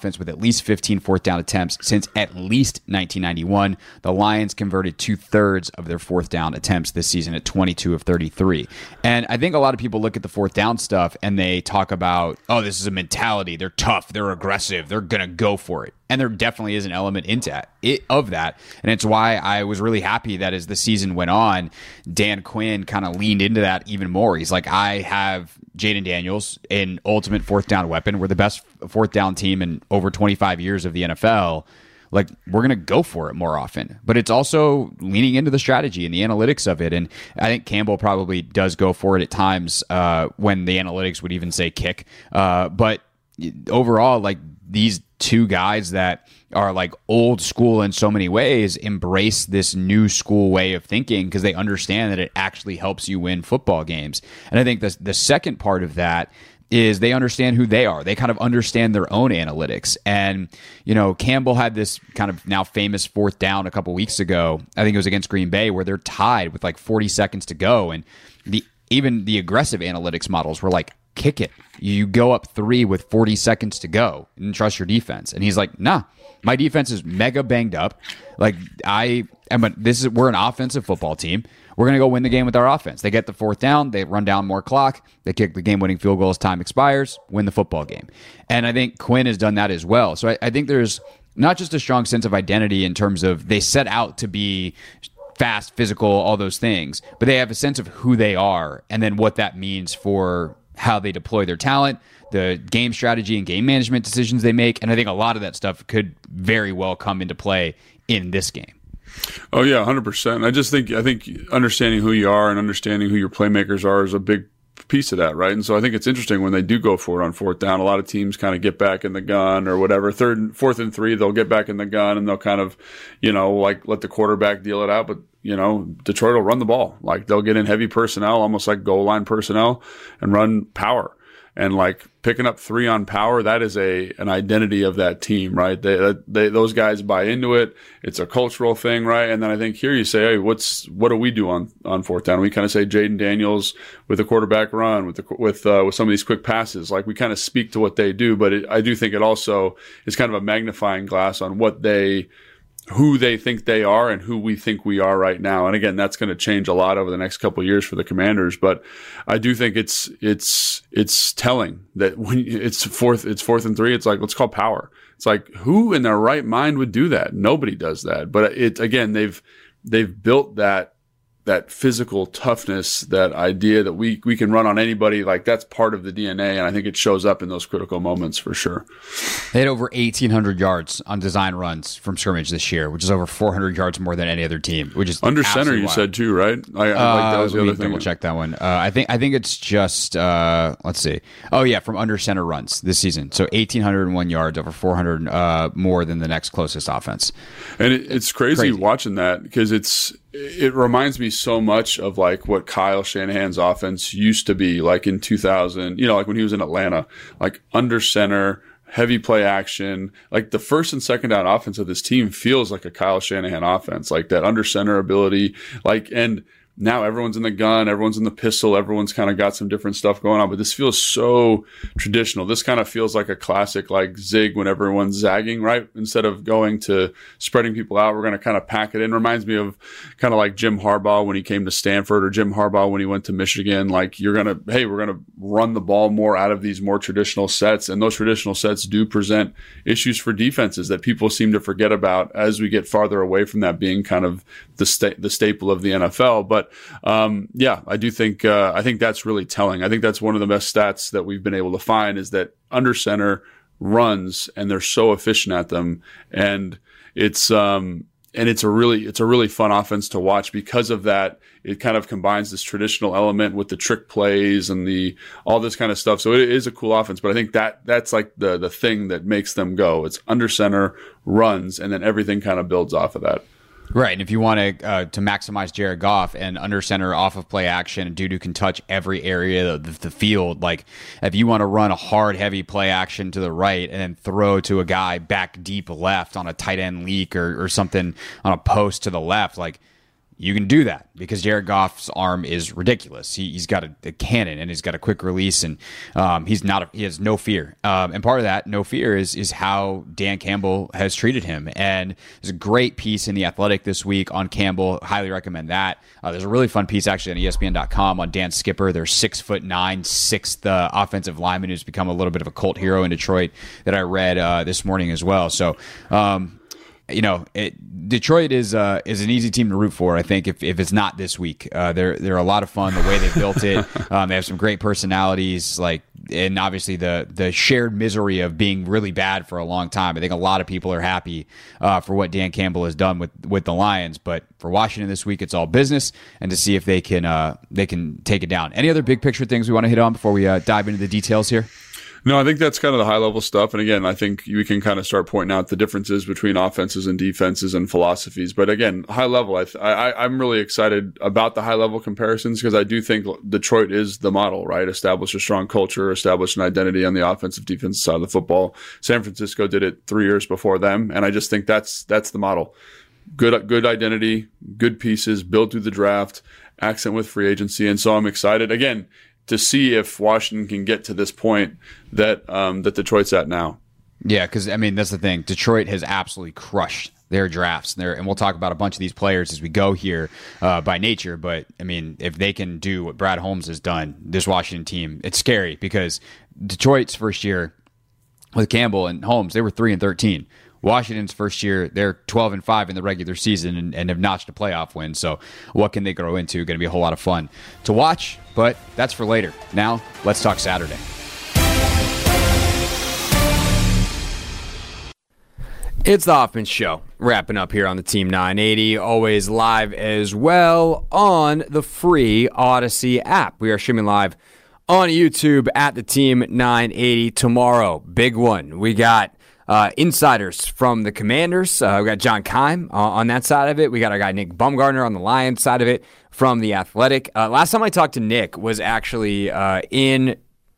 offense with at least fifteen fourth down attempts since at least nineteen ninety-one. The Lions converted two-thirds of their fourth down attempts this season at twenty-two of thirty-three. And I think a lot of people look at the fourth down stuff and they talk about, oh, this is a mentality. They're tough. They're aggressive. They're going to go for it. And there definitely is an element into it, of that. And it's why I was really happy that as the season went on, Dan Quinn kind of leaned into that even more. He's like, I have Jayden Daniels, an ultimate fourth down weapon. We're the best fourth down team in over twenty-five years of the N F L. Like, we're going to go for it more often. But it's also leaning into the strategy and the analytics of it. And I think Campbell probably does go for it at times uh, when the analytics would even say kick. Uh, but overall, like, these two guys that are like old school in so many ways embrace this new school way of thinking because they understand that it actually helps you win football games. And I think the, the second part of that is they understand who they are. They kind of understand their own analytics. And, you know, Campbell had this kind of now famous fourth down a couple weeks ago. I think it was against Green Bay where they're tied with like forty seconds to go. And the even the aggressive analytics models were like, kick it. You go up three with forty seconds to go and trust your defense. And he's like, nah, my defense is mega banged up. Like I am a, this is, we're an offensive football team. We're going to go win the game with our offense. They get the fourth down. They run down more clock. They kick the game-winning field goal as time expires, win the football game. And I think Quinn has done that as well. So I, I think there's not just a strong sense of identity in terms of they set out to be fast, physical, all those things, but they have a sense of who they are and then what that means for how they deploy their talent, the game strategy and game management decisions they make. And I think a lot of that stuff could very well come into play in this game. Oh yeah, one hundred percent. I just think I think understanding who you are and understanding who your playmakers are is a big piece of that, right? And so I think it's interesting when they do go for it on fourth down. A lot of teams kind of get back in the gun or whatever. Third, fourth and three, they'll get back in the gun and they'll kind of, you know, like let the quarterback deal it out. But you know, Detroit will run the ball. Like they'll get in heavy personnel, almost like goal line personnel, and run power. And like picking up three on power, that is a an identity of that team, right? They, they those guys buy into it. It's a cultural thing, right? And then I think here you say, hey, what's what do we do on, on fourth down? We kind of say Jayden Daniels with the quarterback run, with the with uh, with some of these quick passes. Like we kind of speak to what they do, but it, I do think it also is kind of a magnifying glass on what they. who they think they are and who we think we are right now. And again, that's going to change a lot over the next couple of years for the Commanders. But I do think it's, it's, it's telling that when it's fourth, it's fourth and three, it's like, let's call power. It's like, who in their right mind would do that? Nobody does that. But it, again, they've, they've built that, that physical toughness, that idea that we, we can run on anybody. Like that's part of the D N A. And I think it shows up in those critical moments for sure. They had over eighteen hundred yards on design runs from scrimmage this year, which is over four hundred yards more than any other team, which is under center. You wild. said too, right? I, I uh, like that was the other thing. We'll check that one. Uh, I think, I think it's just, uh, let's see. Oh yeah. From under center runs this season. So one thousand eight hundred one yards, over four hundred, uh, more than the next closest offense. And it, it's crazy, crazy watching that because it's, it reminds me so much of like what Kyle Shanahan's offense used to be like in two thousand, you know, like when he was in Atlanta, like under center, heavy play action. Like the first and second down offense of this team feels like a Kyle Shanahan offense, like that under center ability, like, and now everyone's in the gun, everyone's in the pistol, everyone's kind of got some different stuff going on, but this feels so traditional. This kind of feels like a classic like zig when everyone's zagging, right? Instead of going to spreading people out, we're going to kind of pack it in. Reminds me of kind of like Jim Harbaugh when he came to Stanford or Jim Harbaugh when he went to Michigan. Like you're going to, hey, we're going to run the ball more out of these more traditional sets. And those traditional sets do present issues for defenses that people seem to forget about as we get farther away from that being kind of the sta- the staple of the N F L. But um, yeah, I do think uh, I think that's really telling. I think that's one of the best stats that we've been able to find is that under center runs and they're so efficient at them, and it's um, and it's a really it's a really fun offense to watch because of that. It kind of combines this traditional element with the trick plays and the all this kind of stuff. So it is a cool offense, but I think that that's like the the thing that makes them go. It's under center runs, and then everything kind of builds off of that. Right, and if you want to uh, to maximize Jared Goff and under center off of play action, a dude who can touch every area of the field, like if you want to run a hard, heavy play action to the right and then throw to a guy back deep left on a tight end leak or, or something on a post to the left, like you can do that because Jared Goff's arm is ridiculous. He, he's got a, a cannon and he's got a quick release, and um, he's not. A, he has no fear. Um, and part of that no fear is is how Dan Campbell has treated him. And there's a great piece in The Athletic this week on Campbell. Highly recommend that. Uh, there's a really fun piece actually on E S P N dot com on Dan Skipper, their six foot nine, sixth uh, offensive lineman who's become a little bit of a cult hero in Detroit that I read uh, this morning as well. So. Um, You know, it, Detroit is uh, is an easy team to root for. I think if, if it's not this week, uh, they're they're a lot of fun. The way they built it, um, they have some great personalities. Like, and obviously the the shared misery of being really bad for a long time. I think a lot of people are happy uh, for what Dan Campbell has done with, with the Lions. But for Washington this week, it's all business, and to see if they can uh, they can take it down. Any other big picture things we want to hit on before we uh, dive into the details here? No, I think that's kind of the high level stuff. And again, I think we can kind of start pointing out the differences between offenses and defenses and philosophies. But again, high level, I, th- I I'm really excited about the high level comparisons because I do think Detroit is the model, right? Establish a strong culture, establish an identity on the offensive defensive side of the football. San Francisco did it three years before them. And I just think that's, that's the model. Good, good identity, good pieces, built through the draft, accent with free agency. And so I'm excited again to see if Washington can get to this point that um, that Detroit's at now. Yeah, because, I mean, that's the thing. Detroit has absolutely crushed their drafts. Their, and we'll talk about a bunch of these players as we go here uh, by nature. But, I mean, if they can do what Brad Holmes has done, this Washington team, it's scary because Detroit's first year with Campbell and Holmes, they were three and thirteen. Washington's first year, they're twelve and five in the regular season and, and have notched a playoff win. So what can they grow into? Going to be a whole lot of fun to watch, but that's for later. Now, let's talk Saturday. It's the Hoffman Show, wrapping up here on the Team nine eighty, always live as well on the free Odyssey app. We are streaming live on YouTube at the Team nine eighty tomorrow. Big one. We got Uh, insiders from the Commanders. Uh, we got John Keim uh, on that side of it. We got our guy Nick Baumgartner on the Lions side of it from The Athletic. Uh, last time I talked to Nick was actually uh, in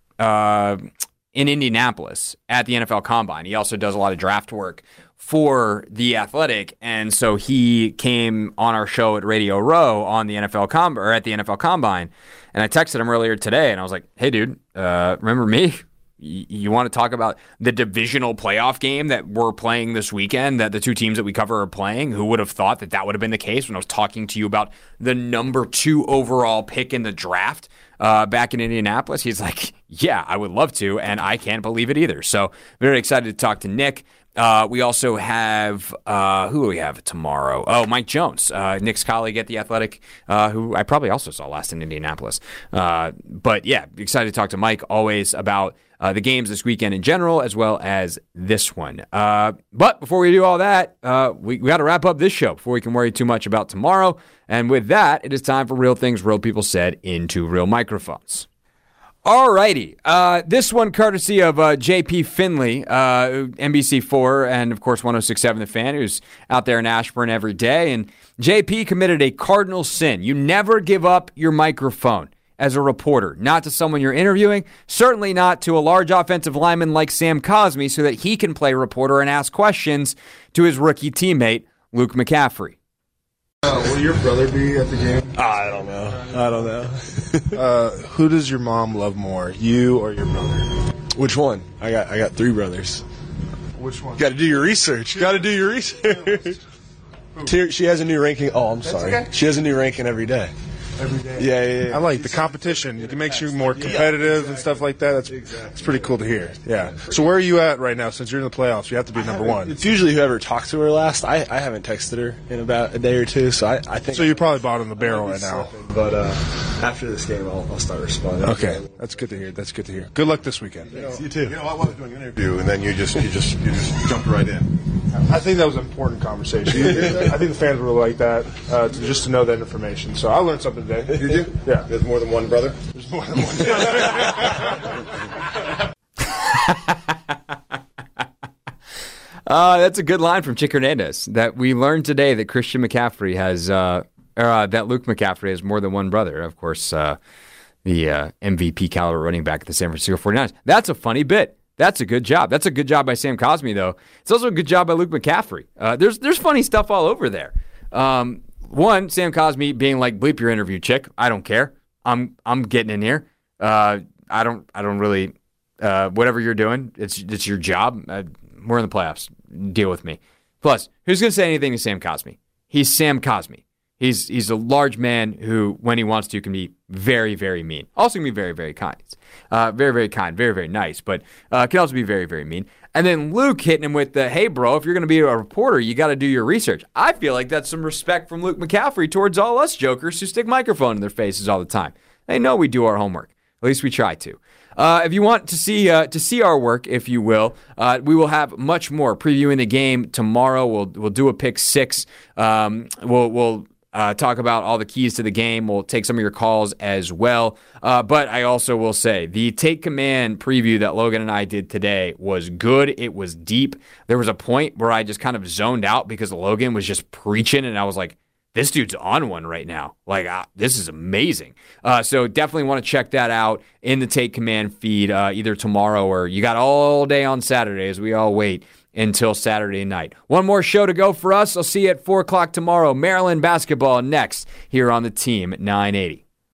uh, in Indianapolis at the N F L Combine. He also does a lot of draft work for The Athletic, and so he came on our show at Radio Row on the N F L Com- or at the N F L Combine, and I texted him earlier today, and I was like, "Hey, dude, uh, remember me? You want to talk about the divisional playoff game that we're playing this weekend, that the two teams that we cover are playing? Who would have thought that that would have been the case when I was talking to you about the number two overall pick in the draft uh, back in Indianapolis?" He's like, yeah, I would love to, and I can't believe it either. So very excited to talk to Nick. Uh, we also have, uh, who do we have tomorrow? Oh, Mike Jones, uh, Nick's colleague at The Athletic, uh, who I probably also saw last in Indianapolis. Uh, but yeah, excited to talk to Mike always about uh, the games this weekend in general, as well as this one. Uh, but before we do all that, uh, we, we got to wrap up this show before we can worry too much about tomorrow. And with that, it is time for Real Things Real People Said into real microphones. Alrighty, uh, this one courtesy of uh, J P Finley, uh, N B C four, and of course one oh six point seven The Fan, who's out there in Ashburn every day. And J P committed a cardinal sin. You never give up your microphone as a reporter, not to someone you're interviewing, certainly not to a large offensive lineman like Sam Cosmi, so that he can play reporter and ask questions to his rookie teammate, Luke McCaffrey. Uh, will your brother be at the game? I don't know. I don't know. uh, who does your mom love more, you or your brother? Which one? I got I got three brothers. Which one? Got to do your research. Got to do your research. She has a new ranking. Oh, I'm sorry. Okay. She has a new ranking every day. Every day. Yeah, yeah, yeah. I like the competition. It makes you more competitive and stuff like that. That's that's pretty cool to hear. Yeah. So where are you at right now? Since you're in the playoffs, you have to be number one. It's usually whoever talked to her last. I, I haven't texted her in about a day or two, so I, I think. So you're probably bottom of the barrel right now. But uh, after this game, I'll, I'll start responding. Okay, that's good to hear. That's good to hear. Good luck this weekend. You, know, you too. You know, I was doing an interview, and then you just you just you just jumped right in. I think that was an important conversation. I think the fans really like that, uh, to, just to know that information. So I learned something today. Did you? Yeah. There's more than one brother? There's more than one brother. uh, that's a good line from Chick Hernandez, that we learned today that Christian McCaffrey has, uh, or uh, that Luke McCaffrey has more than one brother. Of course, uh, the uh, M V P caliber running back at the San Francisco forty-niners. That's a funny bit. That's a good job. That's a good job by Sam Cosmi, though. It's also a good job by Luke McCaffrey. Uh, there's there's funny stuff all over there. Um, one, Sam Cosmi being like, bleep your interview, chick. I don't care. I'm I'm getting in here. Uh, I don't I don't really uh, whatever you're doing. It's it's your job. Uh, we're in the playoffs. Deal with me. Plus, who's gonna say anything to Sam Cosmi? He's Sam Cosmi. He's he's a large man who, when he wants to, can be very, very mean. Also can be very, very kind. Uh, very, very kind. Very, very nice. But uh, can also be very, very mean. And then Luke hitting him with the, hey, bro, if you're going to be a reporter, you got to do your research. I feel like that's some respect from Luke McCaffrey towards all us jokers who stick microphone in their faces all the time. They know we do our homework. At least we try to. Uh, if you want to see uh, to see our work, if you will, uh, we will have much more previewing the game tomorrow. We'll we'll do a pick six. Um, we'll we'll. Uh, talk about all the keys to the game. We'll take some of your calls as well. Uh, but I also will say the Take Command preview that Logan and I did today was good. It was deep. There was a point where I just kind of zoned out because Logan was just preaching, and I was like, this dude's on one right now. Like, uh, this is amazing. Uh, so definitely want to check that out in the Take Command feed uh, either tomorrow or you got all day on Saturday as we all wait until Saturday night. One more show to go for us. I'll see you at four o'clock tomorrow. Maryland basketball next here on the Team nine eighty.